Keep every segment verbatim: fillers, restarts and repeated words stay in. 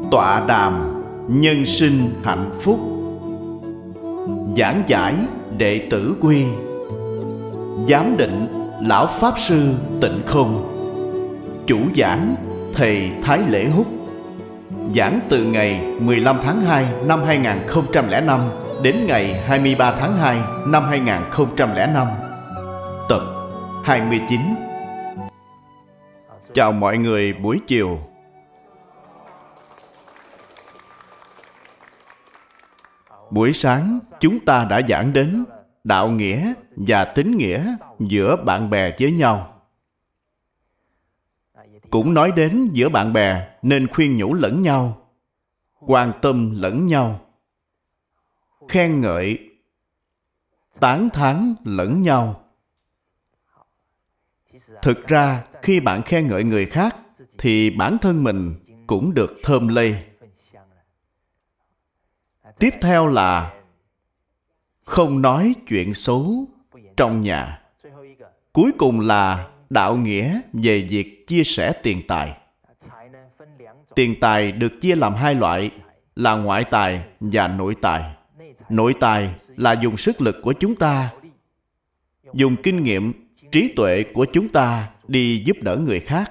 Tọa đàm nhân sinh hạnh phúc. Giảng giải đệ tử quy. Giám định lão pháp sư Tịnh Không. Chủ giảng thầy Thái Lễ Húc. Giảng từ ngày mười lăm tháng hai năm hai nghìn không trăm lẻ năm đến ngày hai mươi ba tháng hai năm hai nghìn không trăm lẻ năm. Tập hai mươi chín. Chào mọi người buổi chiều. Buổi sáng chúng ta đã giảng đến đạo nghĩa và tín nghĩa giữa bạn bè với nhau. Cũng nói đến giữa bạn bè nên khuyên nhủ lẫn nhau, quan tâm lẫn nhau, khen ngợi, tán thán lẫn nhau. Thực ra khi bạn khen ngợi người khác thì bản thân mình cũng được thơm lây. Tiếp theo là không nói chuyện xấu trong nhà. Cuối cùng là đạo nghĩa về việc chia sẻ tiền tài. Tiền tài được chia làm hai loại là ngoại tài và nội tài. Nội tài là dùng sức lực của chúng ta, dùng kinh nghiệm, trí tuệ của chúng ta đi giúp đỡ người khác.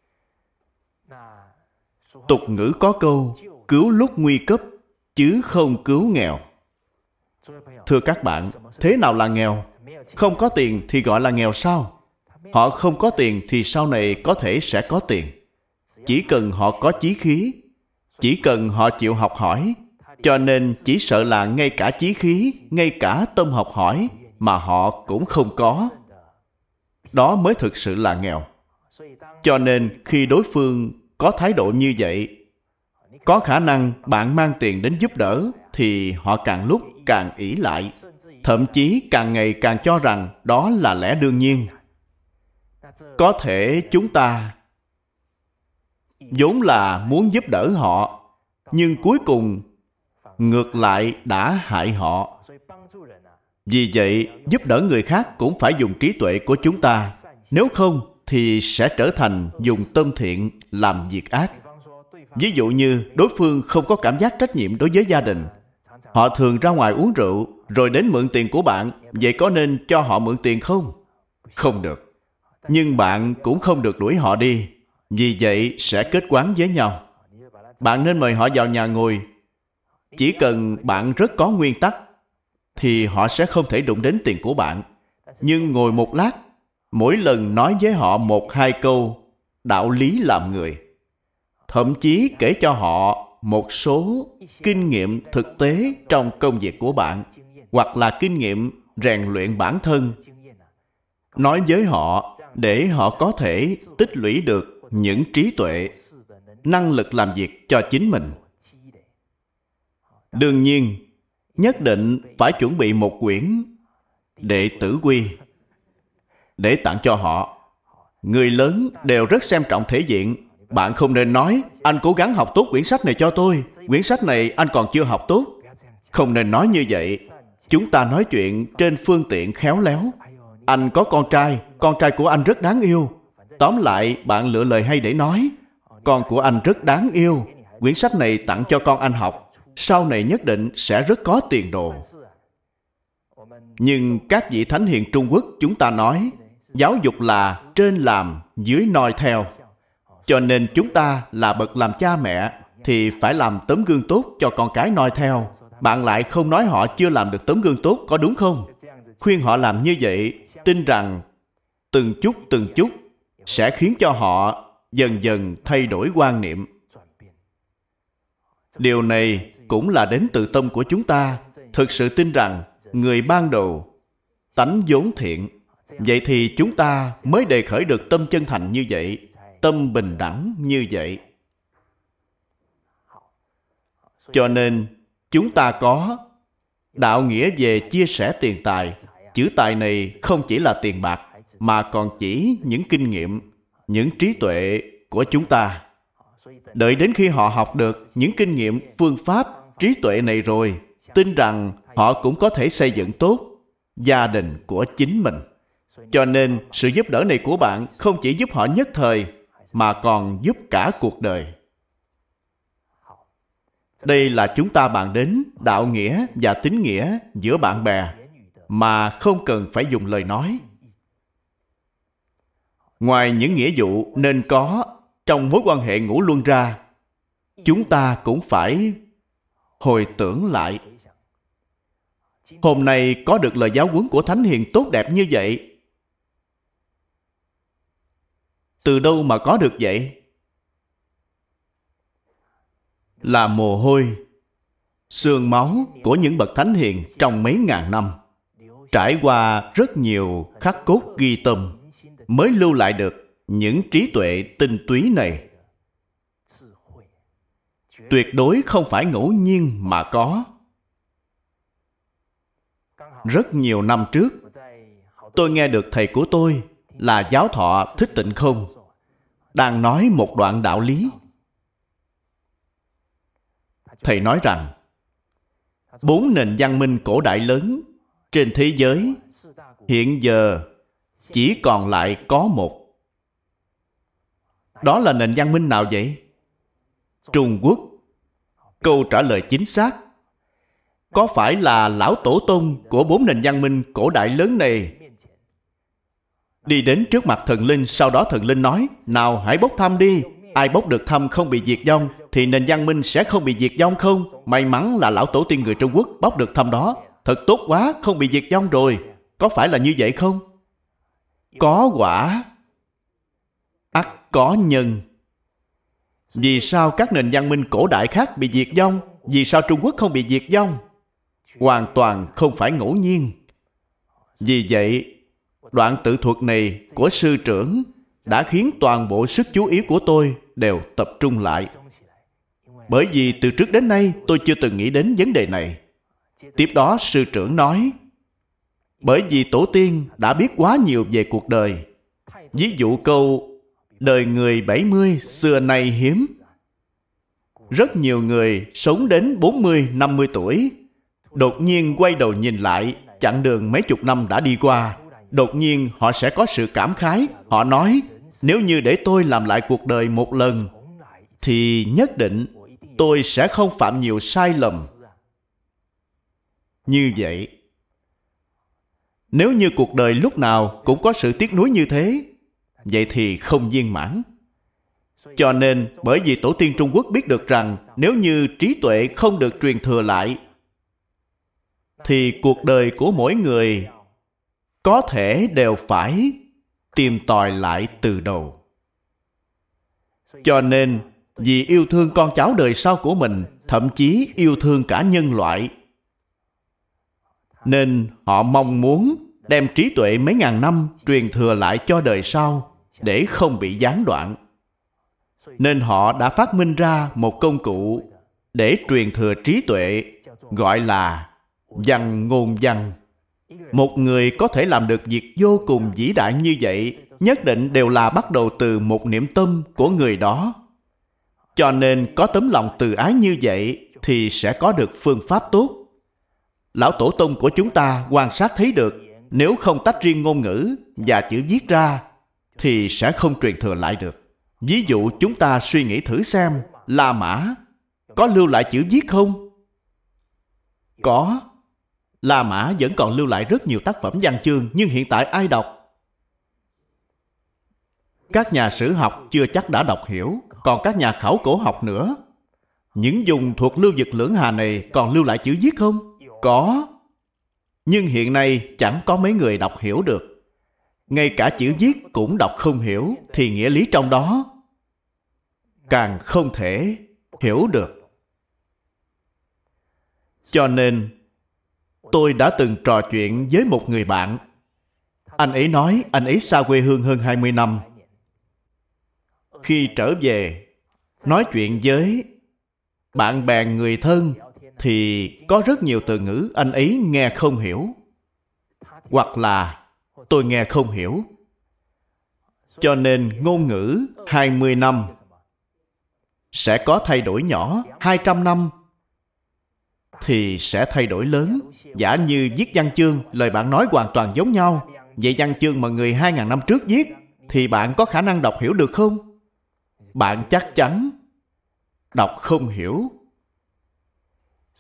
Tục ngữ có câu cứu lúc nguy cấp chứ không cứu nghèo. Thưa các bạn, thế nào là nghèo? Không có tiền thì gọi là nghèo sao? Họ không có tiền thì sau này có thể sẽ có tiền. Chỉ cần họ có chí khí, chỉ cần họ chịu học hỏi, cho nên chỉ sợ là ngay cả chí khí, ngay cả tâm học hỏi mà họ cũng không có. Đó mới thực sự là nghèo. Cho nên khi đối phương có thái độ như vậy, có khả năng bạn mang tiền đến giúp đỡ thì họ càng lúc càng ỷ lại, thậm chí càng ngày càng cho rằng đó là lẽ đương nhiên. Có thể chúng ta vốn là muốn giúp đỡ họ, nhưng cuối cùng ngược lại đã hại họ. Vì vậy, giúp đỡ người khác cũng phải dùng trí tuệ của chúng ta. Nếu không thì sẽ trở thành dùng tâm thiện làm việc ác. Ví dụ như đối phương không có cảm giác trách nhiệm đối với gia đình. Họ thường ra ngoài uống rượu rồi đến mượn tiền của bạn. Vậy có nên cho họ mượn tiền không? Không được. Nhưng bạn cũng không được đuổi họ đi. Vì vậy sẽ kết oán với nhau. Bạn nên mời họ vào nhà ngồi. Chỉ cần bạn rất có nguyên tắc thì họ sẽ không thể đụng đến tiền của bạn. Nhưng ngồi một lát, mỗi lần nói với họ một hai câu đạo lý làm người, thậm chí kể cho họ một số kinh nghiệm thực tế trong công việc của bạn, hoặc là kinh nghiệm rèn luyện bản thân. Nói với họ để họ có thể tích lũy được những trí tuệ, năng lực làm việc cho chính mình. Đương nhiên, nhất định phải chuẩn bị một quyển đệ tử quy để tặng cho họ. Người lớn đều rất xem trọng thể diện. Bạn không nên nói anh cố gắng học tốt quyển sách này cho tôi, quyển sách này anh còn chưa học tốt. Không nên nói như vậy. Chúng ta nói chuyện trên phương tiện khéo léo. Anh có con trai, con trai của anh rất đáng yêu. Tóm lại, bạn lựa lời hay để nói. Con của anh rất đáng yêu, quyển sách này tặng cho con anh học, sau này nhất định sẽ rất có tiền đồ. Nhưng các vị thánh hiền Trung Quốc chúng ta nói, giáo dục là trên làm, dưới noi theo. Cho nên chúng ta là bậc làm cha mẹ thì phải làm tấm gương tốt cho con cái noi theo. Bạn lại không nói họ chưa làm được tấm gương tốt, có đúng không? Khuyên họ làm như vậy, tin rằng từng chút từng chút sẽ khiến cho họ dần dần thay đổi quan niệm. Điều này cũng là đến từ tâm của chúng ta, thực sự tin rằng người ban đầu tánh vốn thiện. Vậy thì chúng ta mới đề khởi được tâm chân thành như vậy, tâm bình đẳng như vậy. Cho nên chúng ta có đạo nghĩa về chia sẻ tiền tài. Chữ tài này không chỉ là tiền bạc, mà còn chỉ những kinh nghiệm, những trí tuệ của chúng ta. Đợi đến khi họ học được những kinh nghiệm, phương pháp, trí tuệ này rồi, tin rằng họ cũng có thể xây dựng tốt gia đình của chính mình. Cho nên sự giúp đỡ này của bạn không chỉ giúp họ nhất thời, mà còn giúp cả cuộc đời. Đây là chúng ta bàn đến đạo nghĩa và tín nghĩa giữa bạn bè mà không cần phải dùng lời nói. Ngoài những nghĩa vụ nên có trong mối quan hệ ngũ luân ra, chúng ta cũng phải hồi tưởng lại. Hôm nay có được lời giáo huấn của Thánh Hiền tốt đẹp như vậy, từ đâu mà có được vậy? Là mồ hôi, xương máu của những bậc Thánh Hiền trong mấy ngàn năm, trải qua rất nhiều khắc cốt ghi tâm, mới lưu lại được những trí tuệ tinh túy này. Tuyệt đối không phải ngẫu nhiên mà có. Rất nhiều năm trước, tôi nghe được thầy của tôi là Giáo thọ Thích Tịnh Không đang nói một đoạn đạo lý. Thầy nói rằng bốn nền văn minh cổ đại lớn trên thế giới hiện giờ chỉ còn lại có một. Đó là nền văn minh nào vậy? Trung Quốc. Câu trả lời chính xác. Có phải là lão tổ tông của bốn nền văn minh cổ đại lớn này đi đến trước mặt thần linh, sau đó thần linh nói: nào hãy bốc thăm đi, ai bốc được thăm không bị diệt vong thì nền văn minh sẽ không bị diệt vong không? May mắn là lão tổ tiên người Trung Quốc bốc được thăm đó, thật tốt quá, không bị diệt vong rồi. Có phải là như vậy không? Có quả ắt có nhân. Vì sao các nền văn minh cổ đại khác bị diệt vong, vì sao Trung Quốc không bị diệt vong? Hoàn toàn không phải ngẫu nhiên. Vì vậy, đoạn tự thuật này của sư trưởng đã khiến toàn bộ sức chú ý của tôi đều tập trung lại. Bởi vì từ trước đến nay tôi chưa từng nghĩ đến vấn đề này. Tiếp đó sư trưởng nói: bởi vì tổ tiên đã biết quá nhiều về cuộc đời. Ví dụ câu đời người bảy mươi xưa nay hiếm. Rất nhiều người sống đến bốn mươi, năm mươi tuổi, đột nhiên quay đầu nhìn lại, chặng đường mấy chục năm đã đi qua. Đột nhiên họ sẽ có sự cảm khái. Họ nói: nếu như để tôi làm lại cuộc đời một lần, thì nhất định tôi sẽ không phạm nhiều sai lầm. Như vậy, nếu như cuộc đời lúc nào cũng có sự tiếc nuối như thế, vậy thì không viên mãn. Cho nên, bởi vì tổ tiên Trung Quốc biết được rằng nếu như trí tuệ không được truyền thừa lại, thì cuộc đời của mỗi người có thể đều phải tìm tòi lại từ đầu. Cho nên, vì yêu thương con cháu đời sau của mình, thậm chí yêu thương cả nhân loại, nên họ mong muốn đem trí tuệ mấy ngàn năm truyền thừa lại cho đời sau để không bị gián đoạn. Nên họ đã phát minh ra một công cụ để truyền thừa trí tuệ, gọi là văn ngôn văn. Một người có thể làm được việc vô cùng vĩ đại như vậy, nhất định đều là bắt đầu từ một niệm tâm của người đó. Cho nên có tấm lòng từ ái như vậy thì sẽ có được phương pháp tốt. Lão tổ tông của chúng ta quan sát thấy được, nếu không tách riêng ngôn ngữ và chữ viết ra thì sẽ không truyền thừa lại được. Ví dụ chúng ta suy nghĩ thử xem, La Mã có lưu lại chữ viết không? Có. La Mã vẫn còn lưu lại rất nhiều tác phẩm văn chương, nhưng hiện tại ai đọc? Các nhà sử học chưa chắc đã đọc hiểu, còn các nhà khảo cổ học nữa. Những vùng thuộc lưu vực Lưỡng Hà này còn lưu lại chữ viết không? Có. Nhưng hiện nay chẳng có mấy người đọc hiểu được. Ngay cả chữ viết cũng đọc không hiểu, thì nghĩa lý trong đó càng không thể hiểu được. Cho nên, tôi đã từng trò chuyện với một người bạn. Anh ấy nói anh ấy xa quê hương hơn hai mươi năm. Khi trở về, nói chuyện với bạn bè người thân, thì có rất nhiều từ ngữ anh ấy nghe không hiểu. Hoặc là tôi nghe không hiểu. Cho nên ngôn ngữ hai mươi năm sẽ có thay đổi nhỏ, hai trăm năm thì sẽ thay đổi lớn. Giả như viết văn chương, lời bạn nói hoàn toàn giống nhau. Vậy văn chương mà người hai ngàn năm trước viết, thì bạn có khả năng đọc hiểu được không? Bạn chắc chắn đọc không hiểu.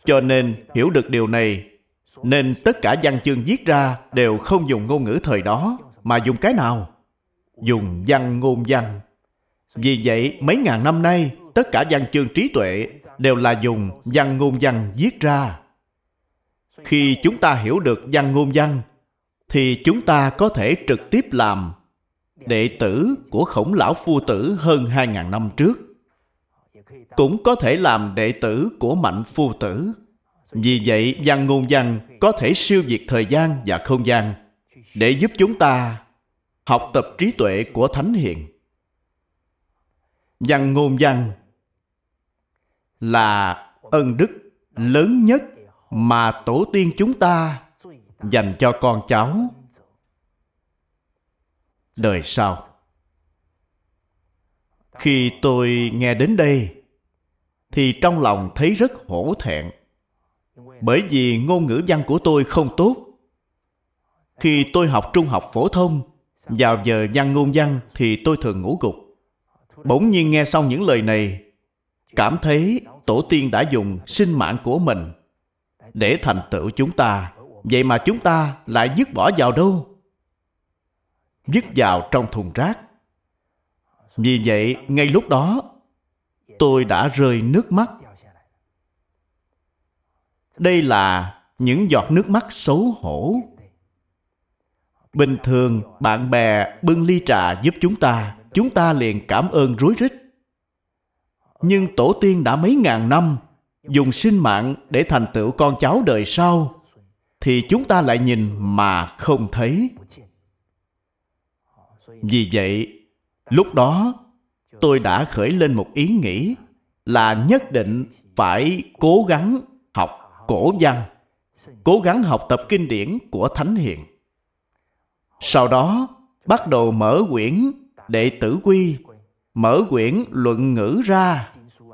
Cho nên hiểu được điều này, nên tất cả văn chương viết ra đều không dùng ngôn ngữ thời đó, mà dùng cái nào? Dùng văn ngôn văn. Vì vậy, mấy ngàn năm nay, tất cả văn chương trí tuệ đều là dùng văn ngôn văn viết ra. Khi chúng ta hiểu được văn ngôn văn, thì chúng ta có thể trực tiếp làm đệ tử của Khổng Lão Phu Tử hơn hai ngàn năm trước. Cũng có thể làm đệ tử của Mạnh Phu Tử. Vì vậy, văn ngôn văn có thể siêu việt thời gian và không gian để giúp chúng ta học tập trí tuệ của Thánh Hiền. Văn ngôn văn là ân đức lớn nhất mà tổ tiên chúng ta dành cho con cháu đời sau. Khi tôi nghe đến đây, thì trong lòng thấy rất hổ thẹn, bởi vì ngôn ngữ văn của tôi không tốt. Khi tôi học trung học phổ thông, vào giờ văn ngôn văn thì tôi thường ngủ gục. Bỗng nhiên nghe xong những lời này, cảm thấy tổ tiên đã dùng sinh mạng của mình để thành tựu chúng ta. Vậy mà chúng ta lại vứt bỏ vào đâu? Vứt vào trong thùng rác. Vì vậy, ngay lúc đó, tôi đã rơi nước mắt. Đây là những giọt nước mắt xấu hổ. Bình thường, bạn bè bưng ly trà giúp chúng ta, chúng ta liền cảm ơn rối rít. Nhưng tổ tiên đã mấy ngàn năm dùng sinh mạng để thành tựu con cháu đời sau, thì chúng ta lại nhìn mà không thấy. Vì vậy, lúc đó tôi đã khởi lên một ý nghĩ là nhất định phải cố gắng học cổ văn, cố gắng học tập kinh điển của Thánh Hiền. Sau đó bắt đầu mở quyển Đệ Tử Quy, mở quyển Luận Ngữ ra.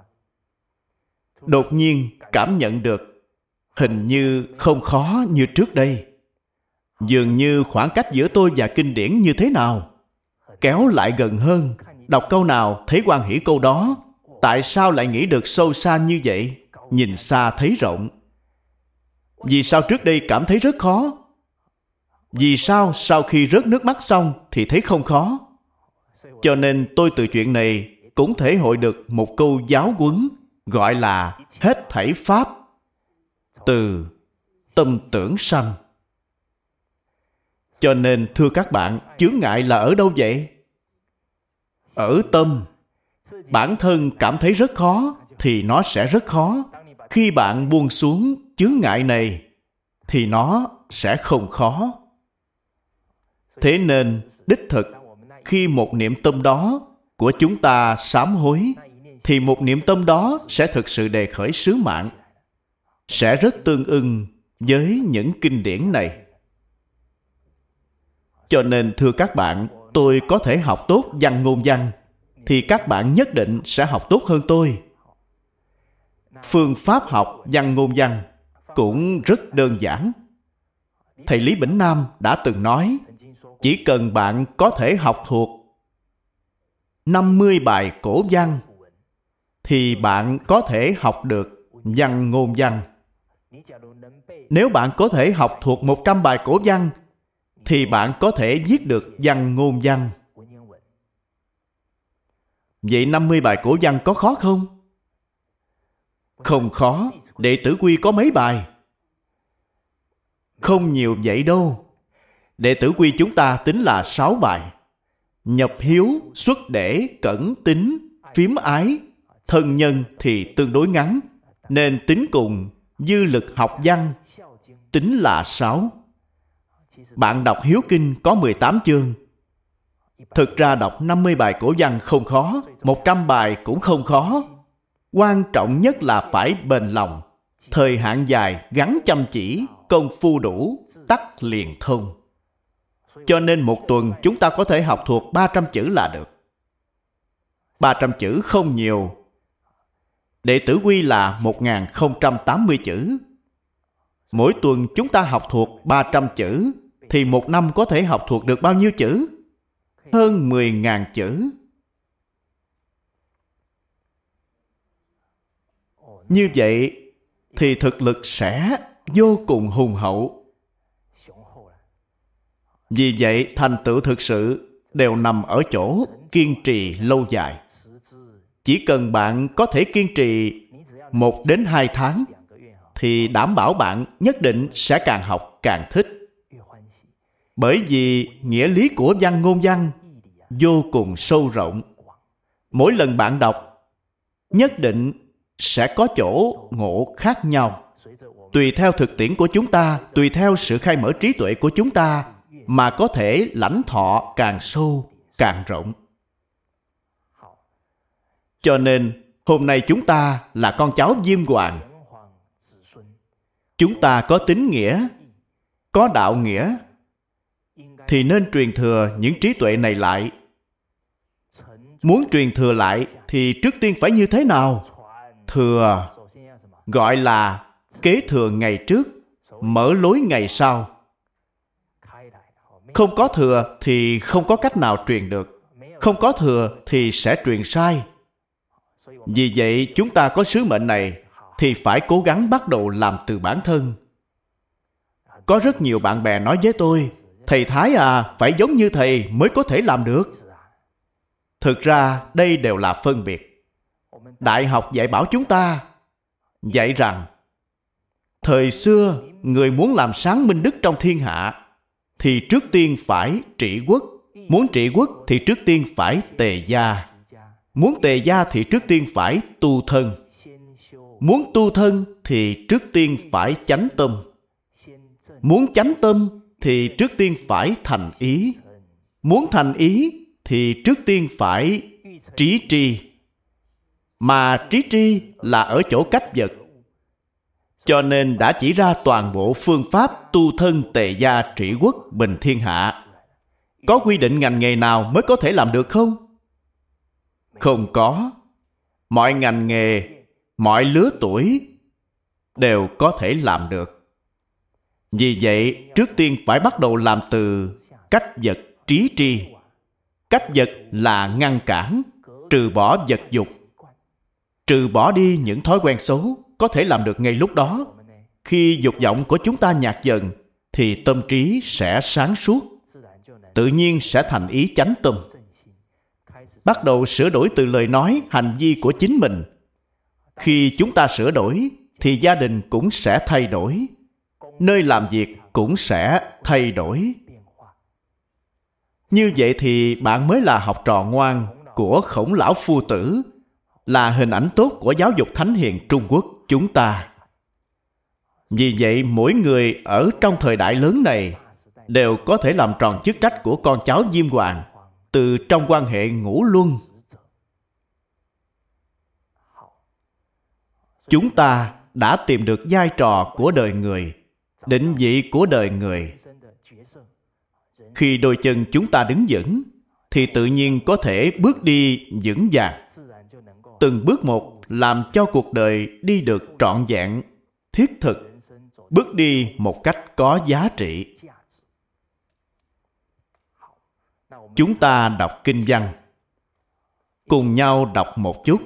Đột nhiên cảm nhận được hình như không khó như trước đây. Dường như khoảng cách giữa tôi và kinh điển như thế nào kéo lại gần hơn. Đọc câu nào thấy hoan hỷ câu đó. Tại sao lại nghĩ được sâu xa như vậy? Nhìn xa thấy rộng. Vì sao trước đây cảm thấy rất khó? Vì sao sau khi rớt nước mắt xong thì thấy không khó? Cho nên tôi từ chuyện này cũng thể hội được một câu giáo huấn gọi là hết thảy pháp từ tâm tưởng sanh. Cho nên thưa các bạn, chướng ngại là ở đâu vậy? Ở tâm. Bản thân cảm thấy rất khó thì nó sẽ rất khó. Khi bạn buông xuống chướng ngại này thì nó sẽ không khó. Thế nên đích thực, khi một niệm tâm đó của chúng ta sám hối, thì một niệm tâm đó sẽ thực sự đề khởi sứ mạng, sẽ rất tương ưng với những kinh điển này. Cho nên thưa các bạn, tôi có thể học tốt văn ngôn văn, thì các bạn nhất định sẽ học tốt hơn tôi. Phương pháp học văn ngôn văn cũng rất đơn giản. Thầy Lý Bỉnh Nam đã từng nói, chỉ cần bạn có thể học thuộc năm mươi bài cổ văn, thì bạn có thể học được văn ngôn văn. Nếu bạn có thể học thuộc một trăm bài cổ văn, thì bạn có thể viết được văn ngôn văn. Vậy năm mươi bài cổ văn có khó không? Không khó. Đệ Tử Quy có mấy bài? Không nhiều vậy đâu. Đệ Tử Quy chúng ta tính là sáu bài. Nhập hiếu, xuất để, cẩn, tín, phiếm ái, thân nhân thì tương đối ngắn, nên tính cùng dư lực học văn tính là sáu. Bạn đọc Hiếu Kinh có mười tám chương. Thực ra đọc năm mươi bài cổ văn không khó, một trăm bài cũng không khó. Quan trọng nhất là phải bền lòng, thời hạn dài gắn chăm chỉ, công phu đủ, tắc liền thông. Cho nên một tuần chúng ta có thể học thuộc ba trăm chữ là được. ba trăm chữ không nhiều. Đệ Tử Quy là một nghìn không trăm tám mươi chữ. Mỗi tuần chúng ta học thuộc ba trăm chữ, thì một năm có thể học thuộc được bao nhiêu chữ? Hơn mười nghìn chữ. Như vậy, thì thực lực sẽ vô cùng hùng hậu. Vì vậy, thành tựu thực sự đều nằm ở chỗ kiên trì lâu dài. Chỉ cần bạn có thể kiên trì một đến hai tháng, thì đảm bảo bạn nhất định sẽ càng học càng thích. Bởi vì nghĩa lý của văn ngôn văn vô cùng sâu rộng. Mỗi lần bạn đọc, nhất định sẽ có chỗ ngộ khác nhau. Tùy theo thực tiễn của chúng ta, tùy theo sự khai mở trí tuệ của chúng ta, mà có thể lãnh thọ càng sâu, càng rộng. Cho nên, hôm nay chúng ta là con cháu Diêm Hoàng. Chúng ta có tín nghĩa, có đạo nghĩa, thì nên truyền thừa những trí tuệ này lại. Muốn truyền thừa lại thì trước tiên phải như thế nào? Thừa, gọi là kế thừa ngày trước, mở lối ngày sau. Không có thừa thì không có cách nào truyền được. Không có thừa thì sẽ truyền sai. Vì vậy, chúng ta có sứ mệnh này thì phải cố gắng bắt đầu làm từ bản thân. Có rất nhiều bạn bè nói với tôi, thầy Thái à, phải giống như thầy mới có thể làm được. Thực ra, đây đều là phân biệt. Đại học dạy bảo chúng ta, dạy rằng, thời xưa, người muốn làm sáng minh đức trong thiên hạ, thì trước tiên phải trị quốc. Muốn trị quốc thì trước tiên phải tề gia. Muốn tề gia thì trước tiên phải tu thân. Muốn tu thân thì trước tiên phải chánh tâm. Muốn chánh tâm thì trước tiên phải thành ý. Muốn thành ý thì trước tiên phải trí tri. Mà trí tri là ở chỗ cách vật. Cho nên đã chỉ ra toàn bộ phương pháp tu thân tề gia trị quốc bình thiên hạ. Có quy định ngành nghề nào mới có thể làm được không? Không có. Mọi ngành nghề, mọi lứa tuổi đều có thể làm được. Vì vậy, trước tiên phải bắt đầu làm từ cách vật trí tri. Cách vật là ngăn cản, trừ bỏ vật dục. Trừ bỏ đi những thói quen xấu, có thể làm được ngay lúc đó. Khi dục vọng của chúng ta nhạt dần, thì tâm trí sẽ sáng suốt, tự nhiên sẽ thành ý chánh tâm. Bắt đầu sửa đổi từ lời nói, hành vi của chính mình. Khi chúng ta sửa đổi, thì gia đình cũng sẽ thay đổi. Nơi làm việc cũng sẽ thay đổi. Như vậy thì bạn mới là học trò ngoan của Khổng lão phu tử, là hình ảnh tốt của giáo dục thánh hiền Trung Quốc chúng ta. Vì vậy, mỗi người ở trong thời đại lớn này đều có thể làm tròn chức trách của con cháu Diêm Hoàng từ trong quan hệ ngũ luân. Chúng ta đã tìm được vai trò của đời người, định vị của đời người. Khi đôi chân chúng ta đứng vững, thì tự nhiên có thể bước đi vững vàng. Từng bước một làm cho cuộc đời đi được trọn vẹn, thiết thực, bước đi một cách có giá trị. Chúng ta đọc kinh văn, cùng nhau đọc một chút.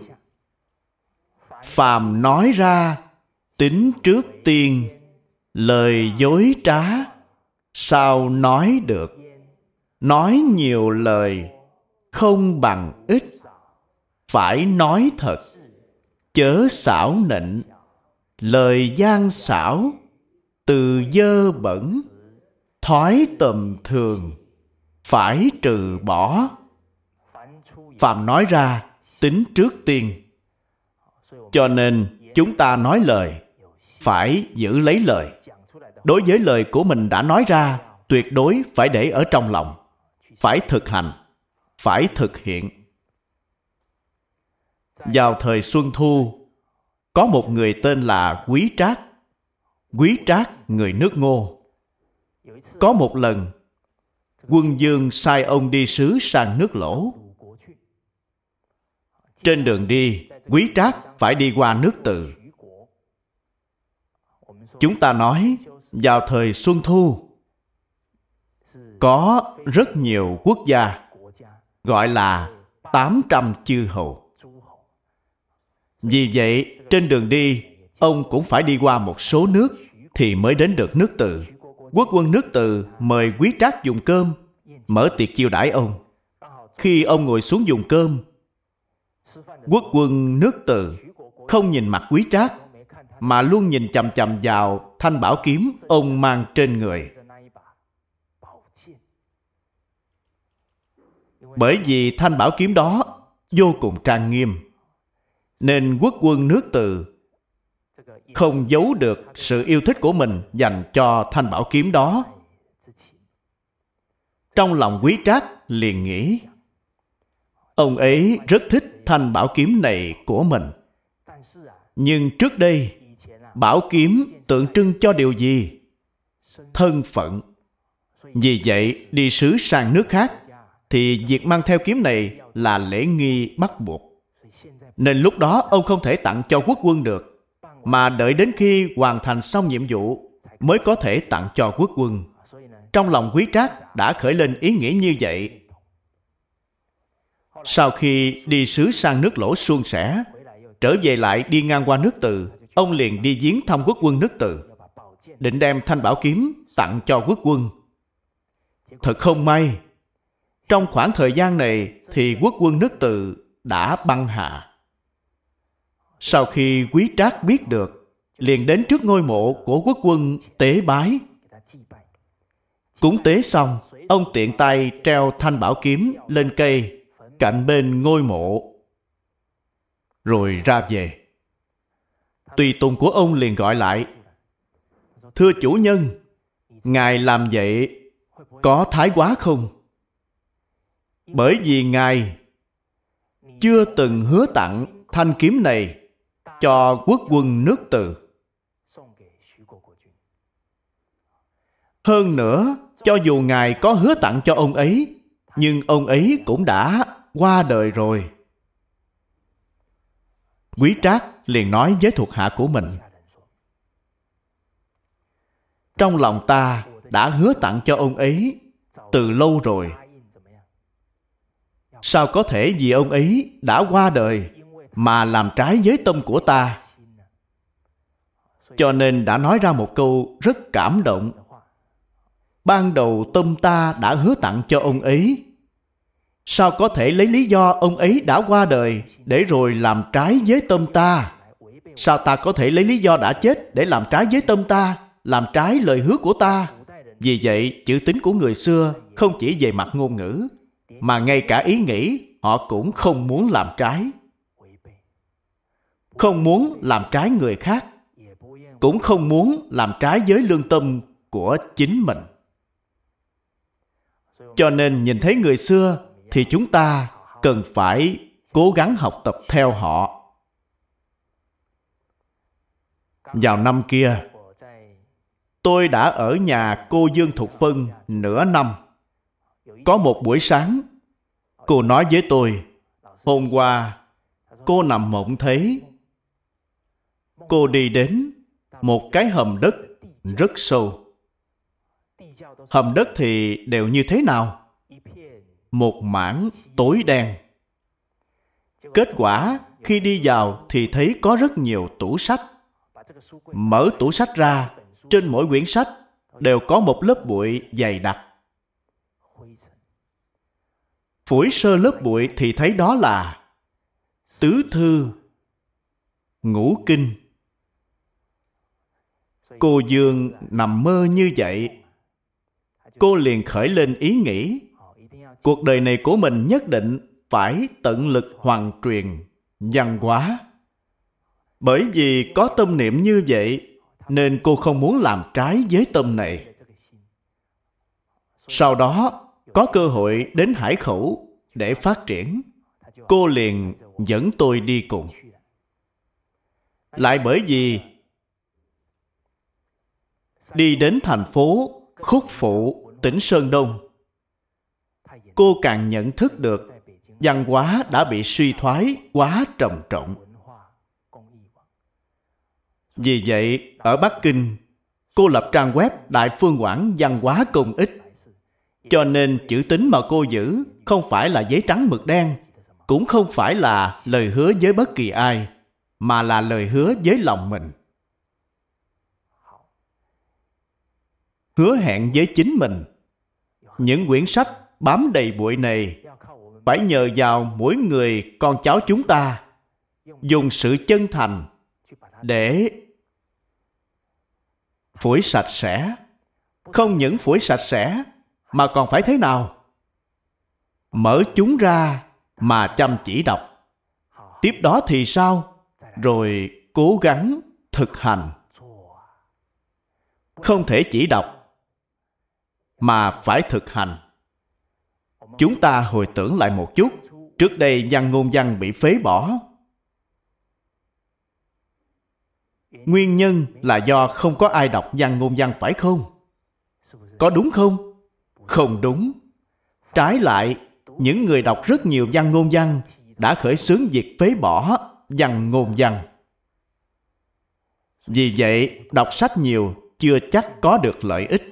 Phàm nói ra, tính trước tiên, lời dối trá, sao nói được? Nói nhiều lời, không bằng ít. Phải nói thật, chớ xảo nịnh. Lời gian xảo, từ dơ bẩn. Thói tầm thường, phải trừ bỏ. Phàm nói ra, tính trước tiên. Cho nên chúng ta nói lời, phải giữ lấy lời. Đối với lời của mình đã nói ra, tuyệt đối phải để ở trong lòng, phải thực hành, phải thực hiện. Vào thời Xuân Thu, có một người tên là Quý Trác. Quý Trác người nước Ngô. Có một lần, quân Dương sai ông đi sứ sang nước Lỗ. Trên đường đi, Quý Trác phải đi qua nước Từ. Chúng ta nói, vào thời Xuân Thu, có rất nhiều quốc gia, gọi là tám trăm chư hầu. Vì vậy, trên đường đi, ông cũng phải đi qua một số nước thì mới đến được nước Từ. Quốc quân nước Từ mời Quý Trác dùng cơm, mở tiệc chiêu đãi ông. Khi ông ngồi xuống dùng cơm, quốc quân nước Từ không nhìn mặt Quý Trác, mà luôn nhìn chằm chằm vào thanh bảo kiếm ông mang trên người. Bởi vì thanh bảo kiếm đó vô cùng trang nghiêm, nên quốc quân nước Từ không giấu được sự yêu thích của mình dành cho thanh bảo kiếm đó. Trong lòng Quý Trác liền nghĩ, ông ấy rất thích thanh bảo kiếm này của mình. Nhưng trước đây, bảo kiếm tượng trưng cho điều gì? Thân phận. Vì vậy, đi sứ sang nước khác, thì việc mang theo kiếm này là lễ nghi bắt buộc. Nên lúc đó ông không thể tặng cho quốc quân được, mà đợi đến khi hoàn thành xong nhiệm vụ mới có thể tặng cho quốc quân. Trong lòng Quý Trác đã khởi lên ý nghĩ như vậy. Sau khi đi sứ sang nước Lỗ suôn sẻ, trở về lại đi ngang qua nước Từ, ông liền đi viếng thăm quốc quân nước Từ, định đem thanh bảo kiếm tặng cho quốc quân. Thật không may, trong khoảng thời gian này thì quốc quân nước Từ đã băng hà. Sau khi Quý Trác biết được, liền đến trước ngôi mộ của quốc quân tế bái. Cúng tế xong, ông tiện tay treo thanh bảo kiếm lên cây cạnh bên ngôi mộ, rồi ra về. Tùy tùng của ông liền gọi lại, thưa chủ nhân, ngài làm vậy có thái quá không? Bởi vì ngài chưa từng hứa tặng thanh kiếm này cho quốc quân nước Từ. Hơn nữa, cho dù ngài có hứa tặng cho ông ấy, nhưng ông ấy cũng đã qua đời rồi. Quý Trác liền nói với thuộc hạ của mình, trong lòng ta đã hứa tặng cho ông ấy từ lâu rồi. Sao có thể vì ông ấy đã qua đời mà làm trái với tâm của ta? Cho nên đã nói ra một câu rất cảm động. Ban đầu tâm ta đã hứa tặng cho ông ấy, sao có thể lấy lý do ông ấy đã qua đời để rồi làm trái với tâm ta? Sao ta có thể lấy lý do đã chết để làm trái với tâm ta, làm trái lời hứa của ta? Vì vậy, chữ tín của người xưa không chỉ về mặt ngôn ngữ, mà ngay cả ý nghĩ họ cũng không muốn làm trái. Không muốn làm trái người khác, cũng không muốn làm trái với lương tâm của chính mình. Cho nên nhìn thấy người xưa thì chúng ta cần phải cố gắng học tập theo họ. Vào năm kia, tôi đã ở nhà cô Dương Thục Phân nửa năm. Có một buổi sáng, cô nói với tôi, hôm qua cô nằm mộng thấy cô đi đến một cái hầm đất rất sâu. Hầm đất thì đều như thế nào? Một mảng tối đen. Kết quả khi đi vào thì thấy có rất nhiều tủ sách. Mở tủ sách ra, trên mỗi quyển sách đều có một lớp bụi dày đặc. Phủi sơ lớp bụi thì thấy đó là tứ thư, ngũ kinh. Cô Dương nằm mơ như vậy. Cô liền khởi lên ý nghĩ, cuộc đời này của mình nhất định phải tận lực hoàn truyền văn hóa. Bởi vì có tâm niệm như vậy, nên cô không muốn làm trái với tâm này. Sau đó, có cơ hội đến Hải Khẩu để phát triển, cô liền dẫn tôi đi cùng. Lại bởi vì đi đến thành phố Khúc Phụ, tỉnh Sơn Đông, cô càng nhận thức được văn hóa đã bị suy thoái quá trầm trọng. Vì vậy, ở Bắc Kinh, cô lập trang web Đại Phương Quảng Văn hóa Công ích. Cho nên chữ tín mà cô giữ không phải là giấy trắng mực đen, cũng không phải là lời hứa với bất kỳ ai, mà là lời hứa với lòng mình. hứa hẹn với chính mình. Những quyển sách bám đầy bụi này phải nhờ vào mỗi người con cháu chúng ta dùng sự chân thành để phủi sạch sẽ. Không những phủi sạch sẽ mà còn phải thế nào? Mở chúng ra mà chăm chỉ đọc. Tiếp đó thì sao? Rồi cố gắng thực hành. Không thể chỉ đọc mà phải thực hành. Chúng ta hồi tưởng lại một chút. Trước đây văn ngôn văn bị phế bỏ. Nguyên nhân là do không có ai đọc văn ngôn văn, phải không? Có đúng không? Không đúng. Trái lại, những người đọc rất nhiều văn ngôn văn đã khởi xướng việc phế bỏ văn ngôn văn. Vì vậy, đọc sách nhiều chưa chắc có được lợi ích.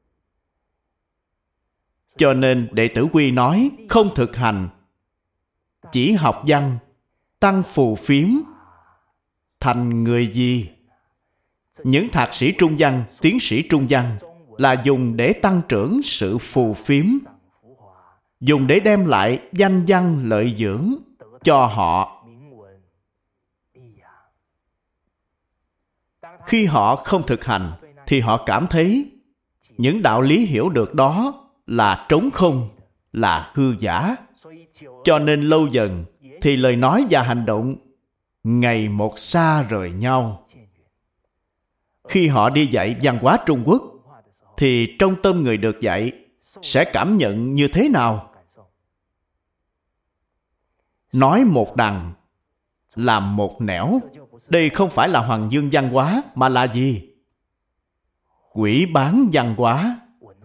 Cho nên Đệ Tử Quy nói không thực hành, chỉ học văn, tăng phù phiếm, thành người gì? Những thạc sĩ trung văn, tiến sĩ trung văn là dùng để tăng trưởng sự phù phiếm, dùng để đem lại danh văn lợi dưỡng cho họ. Khi họ không thực hành thì họ cảm thấy những đạo lý hiểu được đó là trống không, là hư giả. Cho nên lâu dần thì lời nói và hành động ngày một xa rời nhau. Khi họ đi dạy văn hóa Trung Quốc thì trong tâm người được dạy sẽ cảm nhận như thế nào? Nói một đằng, làm một nẻo. Đây không phải là hoàng dương văn hóa mà là gì? Quỷ bán văn hóa.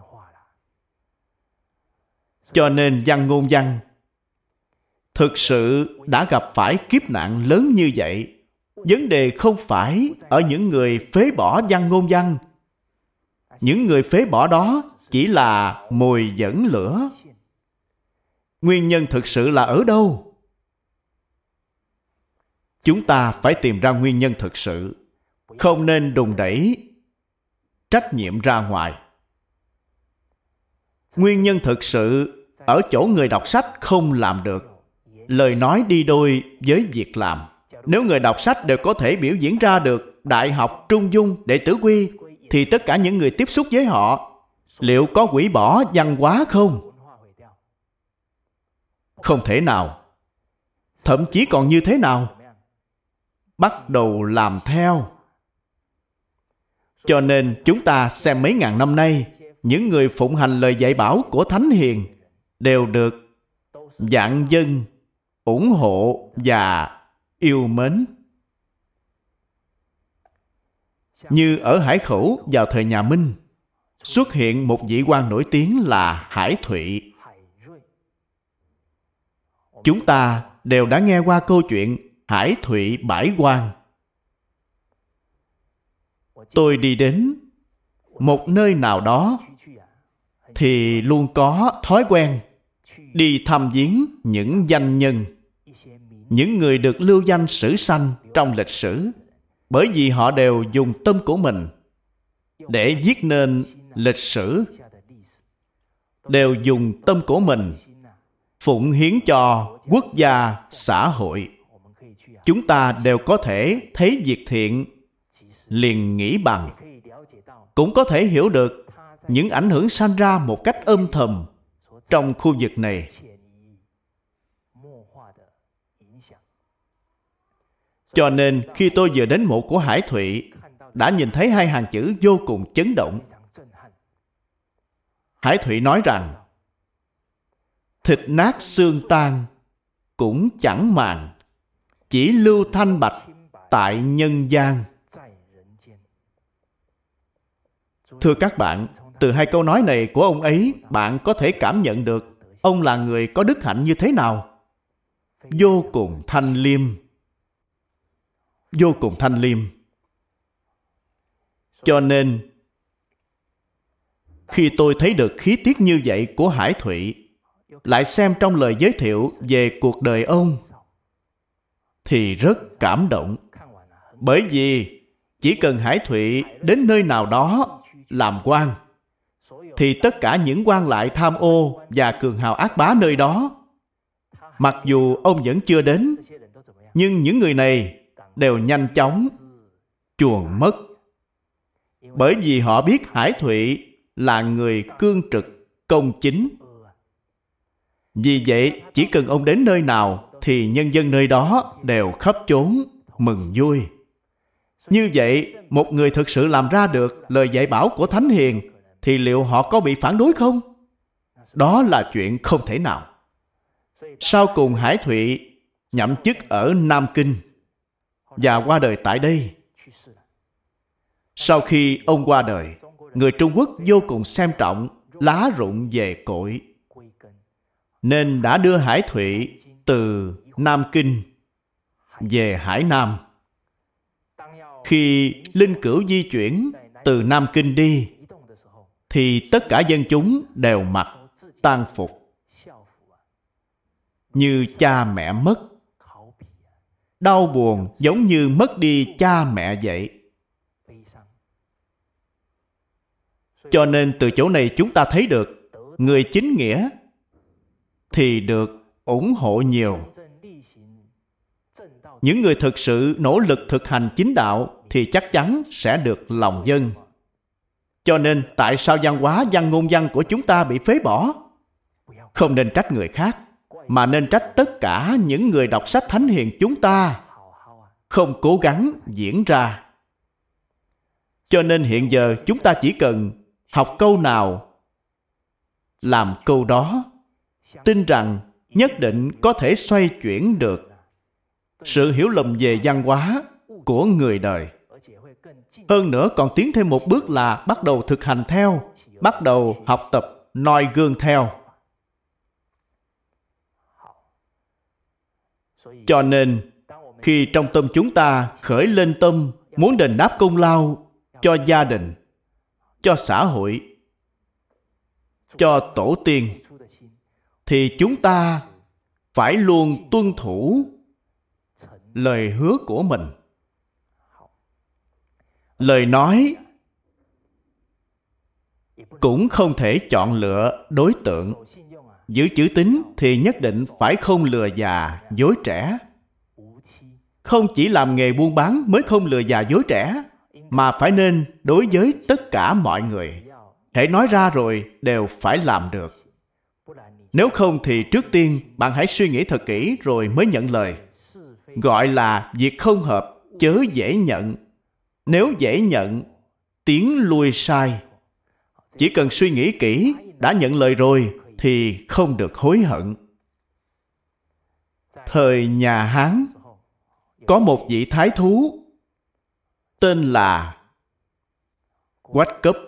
Cho nên văn ngôn văn thực sự đã gặp phải kiếp nạn lớn như vậy. Vấn đề không phải ở những người phế bỏ văn ngôn văn. Những người phế bỏ đó chỉ là mồi dẫn lửa. Nguyên nhân thực sự là ở đâu? Chúng ta phải tìm ra nguyên nhân thực sự, không nên đùn đẩy trách nhiệm ra ngoài. Nguyên nhân thực sự ở chỗ người đọc sách không làm được. Lời nói đi đôi với việc làm. Nếu người đọc sách đều có thể biểu diễn ra được Đại học, Trung Dung, Đệ Tử Quy, thì tất cả những người tiếp xúc với họ liệu có hủy bỏ văn hóa không? Không thể nào. Thậm chí còn như thế nào? Bắt đầu làm theo. Cho nên chúng ta xem mấy ngàn năm nay, những người phụng hành lời dạy bảo của Thánh Hiền đều được vạn dân ủng hộ và yêu mến. Như ở Hải Khẩu vào thời nhà Minh, xuất hiện một vị quan nổi tiếng là Hải Thụy. Chúng ta đều đã nghe qua câu chuyện Hải Thụy bãi quan. Tôi đi đến một nơi nào đó thì luôn có thói quen đi thăm viếng những danh nhân, những người được lưu danh sử sanh trong lịch sử, bởi vì họ đều dùng tâm của mình để viết nên lịch sử, đều dùng tâm của mình phụng hiến cho quốc gia, xã hội. Chúng ta đều có thể thấy việc thiện liền nghĩ bằng, cũng có thể hiểu được những ảnh hưởng sanh ra một cách âm thầm trong khu vực này. Cho nên khi tôi vừa đến mộ của Hải Thụy, đã nhìn thấy hai hàng chữ vô cùng chấn động. Hải Thụy nói rằng, thịt nát xương tan cũng chẳng màng, chỉ lưu thanh bạch tại nhân gian. Thưa các bạn, từ hai câu nói này của ông ấy, bạn có thể cảm nhận được ông là người có đức hạnh như thế nào. Vô cùng thanh liêm. Vô cùng thanh liêm. Cho nên, khi tôi thấy được khí tiết như vậy của Hải Thụy, lại xem trong lời giới thiệu về cuộc đời ông, thì rất cảm động. Bởi vì chỉ cần Hải Thụy đến nơi nào đó làm quan, thì tất cả những quan lại tham ô và cường hào ác bá nơi đó, mặc dù ông vẫn chưa đến, nhưng những người này đều nhanh chóng chuồn mất. Bởi vì họ biết Hải Thụy là người cương trực, công chính. Vì vậy, chỉ cần ông đến nơi nào thì nhân dân nơi đó đều khắp chốn mừng vui. Như vậy, một người thực sự làm ra được lời dạy bảo của Thánh Hiền thì liệu họ có bị phản đối không? Đó là chuyện không thể nào. Sau cùng Hải Thụy nhậm chức ở Nam Kinh và qua đời tại đây. Sau khi ông qua đời, người Trung Quốc vô cùng xem trọng lá rụng về cội, nên đã đưa Hải Thụy từ Nam Kinh về Hải Nam. Khi linh cữu di chuyển từ Nam Kinh đi, thì tất cả dân chúng đều mặc tang phục, như cha mẹ mất. Đau buồn giống như mất đi cha mẹ vậy. Cho nên từ chỗ này chúng ta thấy được người chính nghĩa thì được ủng hộ nhiều. Những người thực sự nỗ lực thực hành chính đạo thì chắc chắn sẽ được lòng dân. Cho nên tại sao văn hóa văn ngôn văn của chúng ta bị phế bỏ? Không nên trách người khác, mà nên trách tất cả những người đọc sách Thánh Hiền chúng ta không cố gắng diễn ra. Cho nên hiện giờ chúng ta chỉ cần học câu nào làm câu đó, tin rằng nhất định có thể xoay chuyển được sự hiểu lầm về văn hóa của người đời. Hơn nữa còn tiến thêm một bước là bắt đầu thực hành theo, bắt đầu học tập noi gương theo. Cho nên khi trong tâm chúng ta khởi lên tâm muốn đền đáp công lao cho gia đình, cho xã hội, cho tổ tiên, thì chúng ta phải luôn tuân thủ lời hứa của mình. Lời nói cũng không thể chọn lựa đối tượng. Giữ chữ tín thì nhất định phải không lừa già dối trẻ. Không chỉ làm nghề buôn bán mới không lừa già dối trẻ, mà phải nên đối với tất cả mọi người. Hễ nói ra rồi đều phải làm được. Nếu không thì trước tiên bạn hãy suy nghĩ thật kỹ rồi mới nhận lời. Gọi là việc không hợp chớ dễ nhận. Nếu dễ nhận, tiến lui sai. Chỉ cần suy nghĩ kỹ, đã nhận lời rồi thì không được hối hận. Thời nhà Hán, có một vị thái thú tên là Quách Cấp.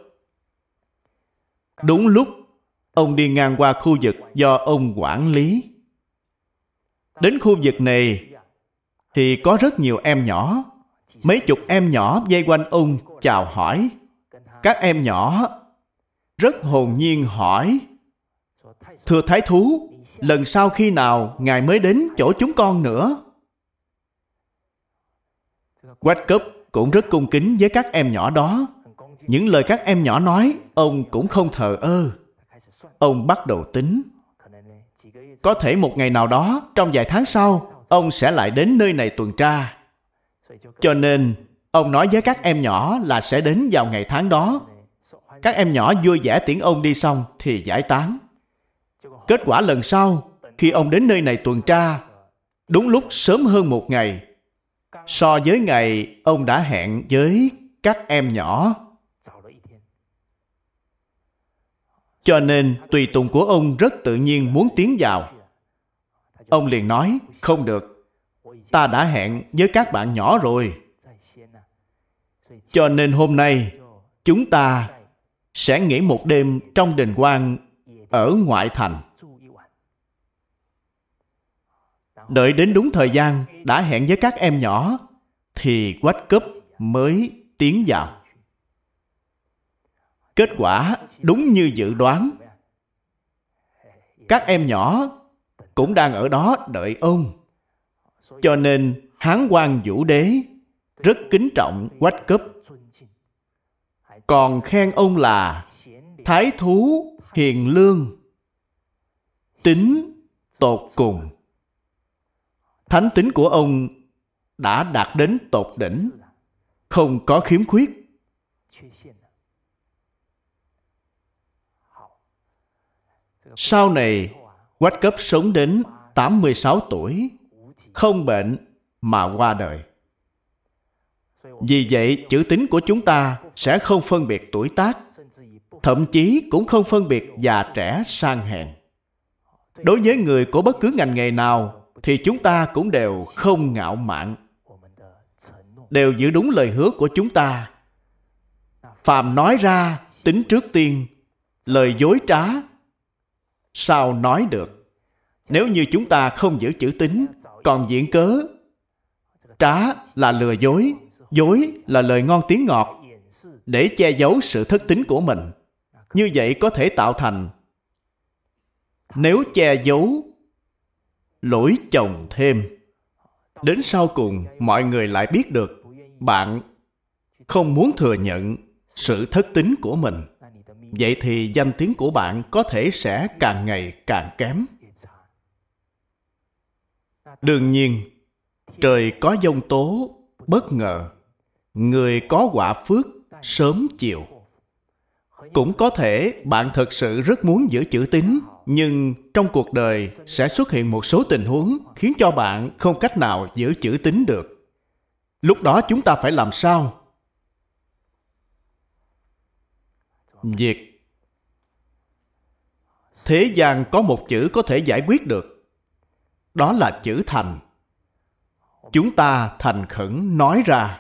Đúng lúc ông đi ngang qua khu vực do ông quản lý. Đến khu vực này thì có rất nhiều em nhỏ. Mấy chục em nhỏ vây quanh ông chào hỏi. Các em nhỏ rất hồn nhiên hỏi: Thưa thái thú, lần sau khi nào ngài mới đến chỗ chúng con nữa? Quách Cấp cũng rất cung kính với các em nhỏ đó. Những lời các em nhỏ nói, ông cũng không thờ ơ. Ông bắt đầu tính. Có thể một ngày nào đó, trong vài tháng sau, ông sẽ lại đến nơi này tuần tra. Cho nên, ông nói với các em nhỏ là sẽ đến vào ngày tháng đó. Các em nhỏ vui vẻ tiễn ông đi xong thì giải tán. Kết quả lần sau, khi ông đến nơi này tuần tra, đúng lúc sớm hơn một ngày, so với ngày ông đã hẹn với các em nhỏ. Cho nên tùy tùng của ông rất tự nhiên muốn tiến vào. Ông liền nói: Không được, ta đã hẹn với các bạn nhỏ rồi. Cho nên hôm nay chúng ta sẽ nghỉ một đêm trong đình quan ở ngoại thành. Đợi đến đúng thời gian đã hẹn với các em nhỏ thì Quách Cấp mới tiến vào. Kết quả đúng như dự đoán. Các em nhỏ cũng đang ở đó đợi ông. Cho nên Hán Quang Vũ Đế rất kính trọng Quách Cấp, còn khen ông là thái thú hiền lương, tính tột cùng. Thánh tính của ông đã đạt đến tột đỉnh, không có khiếm khuyết. Sau này, Quách Cấp sống đến tám mươi sáu tuổi, không bệnh mà qua đời. Vì vậy, chữ tín của chúng ta sẽ không phân biệt tuổi tác, thậm chí cũng không phân biệt già trẻ sang hèn. Đối với người của bất cứ ngành nghề nào, thì chúng ta cũng đều không ngạo mạn, đều giữ đúng lời hứa của chúng ta. Phàm nói ra, tính trước tiên, lời dối trá sao nói được. Nếu như chúng ta không giữ chữ tín, còn viện cớ, trá là lừa dối, dối là lời ngon tiếng ngọt, để che giấu sự thất tín của mình, như vậy có thể tạo thành, nếu che giấu, lỗi chồng thêm. Đến sau cùng, mọi người lại biết được bạn không muốn thừa nhận sự thất tín của mình. Vậy thì danh tiếng của bạn có thể sẽ càng ngày càng kém. Đương nhiên, trời có giông tố, bất ngờ. Người có quả phước, sớm chiều. Cũng có thể bạn thật sự rất muốn giữ chữ tín, nhưng trong cuộc đời sẽ xuất hiện một số tình huống khiến cho bạn không cách nào giữ chữ tín được. Lúc đó chúng ta phải làm sao? Việc thế gian có một chữ có thể giải quyết được, đó là chữ thành. Chúng ta thành khẩn nói ra.